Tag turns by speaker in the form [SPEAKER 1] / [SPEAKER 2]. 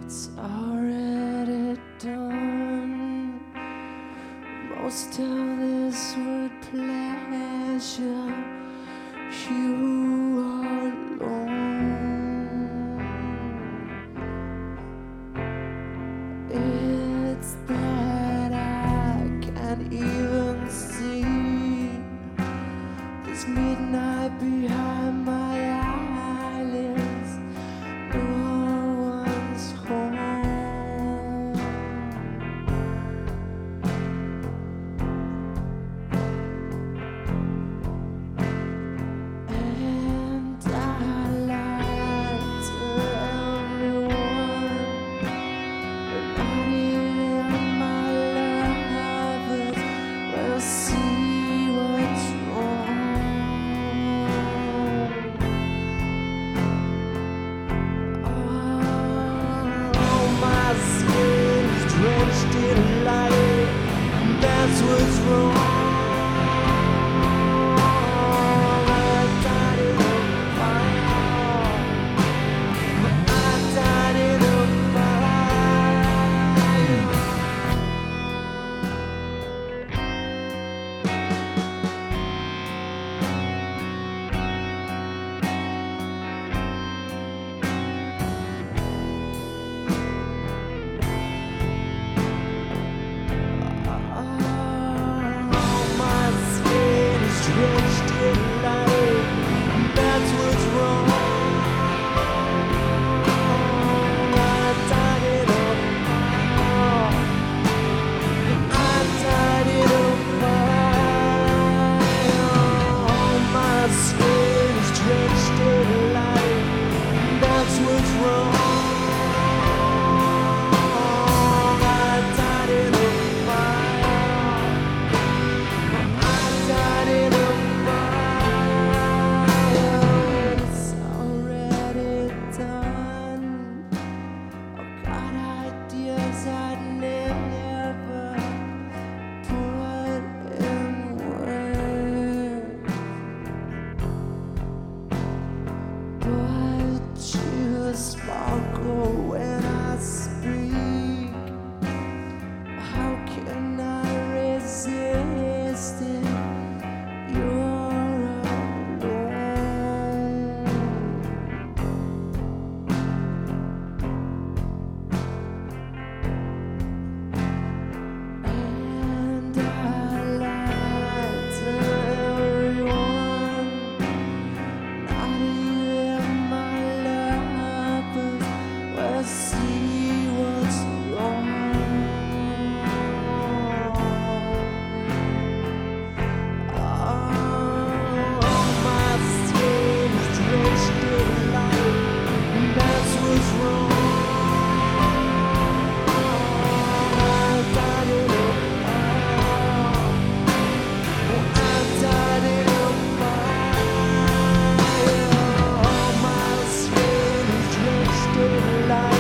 [SPEAKER 1] It's already done. Most of this would pleasure you alone. It's that I can't even see this midnight behind my eyelids. No one's home. And I lied to everyone, but not even my lovers will see what's wrong. Oh, my skin's drenched in light, and that's what's wrong. I died in a fire. I died in a fire. Oh, my skin is drenched in light, and that's what's wrong. I died in a fire. I died in a fire. Oh, my skin is drenched in light, and that's what's wrong. I died in a fire. I died in a fire. It's already done. I've got ideas I'd never put in words, but you sparkle when I speak. How can I resist it? You're alone. And I lied to everyone, not even my lovers will see what's wrong. Oh, my skin is drenched in light, and that's what's wrong. I died in a fire. I died in a fire. Oh, my skin is drenched in light.